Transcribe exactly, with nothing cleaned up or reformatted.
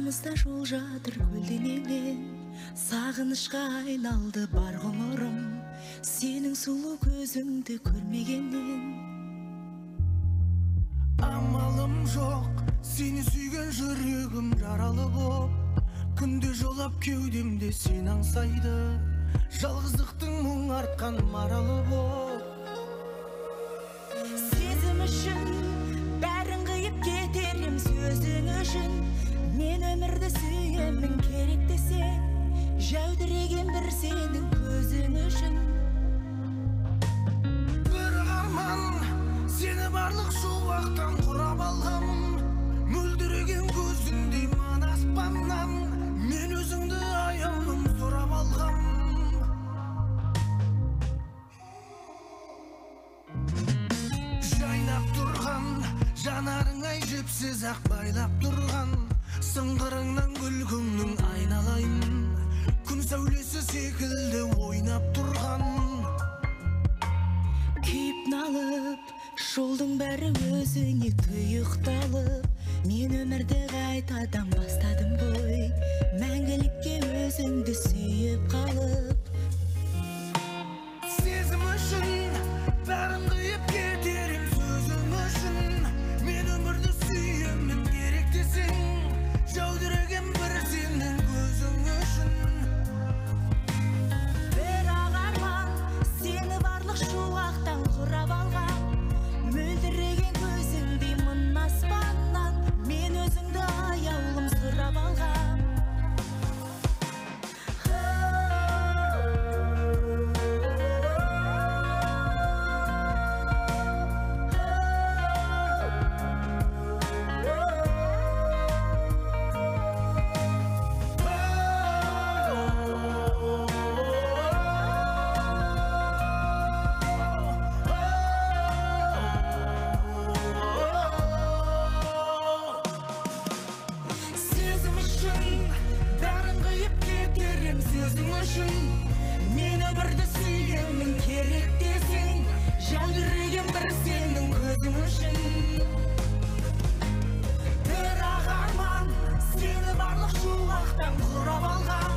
арамызда жол жатыр көлденеңнен, сағынышқа айналды бар ғұмырым, сенің сұлу көзіңді көрмегеннен. Амалым жоқ, сені сүйген жүрегім жаралы боп, күнде жолап кеудемде сен аңсайды, жалғыздықтың мұң артқан маралы боп. Сезім үшін бәрін қиып кетерім, сөзің үшін мен өмірді сүйемін, керек десең жәудіреген бір сенің көзің үшін. Бір арман сені барлық шуақтан құрап алғам, мөлдіреген көзіңдей мына аспаннан мен өзіңді аяулым сұрап алғам. Жайнап тұрған жанарың ай жіпсіз ақ байлап тұрған, сыңғырыңнан күлкіңнің айналайын, күн сәулесі секілді ойнап тұрған. Күйіп налып жолдың бәрі өзіңе тұйықталып, мен өмірді қайтадан бастадым ғой, мәңгілікке өзіңді сүйіп қалып. Сезім үшін бәрін қиып кетерім, сөзім үшін мен өмірді сүйемін, керек десең жәудіреген бір сенің көзің үшін. Бірақ арман сені барлық шуақтан құрап алған, мөлдіреген көзіңдей мына аспаннан мен өзіңді аяулым сұрап алған. Сезім үшін бәрін қиып кетерім, сөзің үшін мен өмірді сүйемін, керек десең жәудіреген бір сенің көзің үшін. Бірақ арман сені барлық шуақтан құрап алған,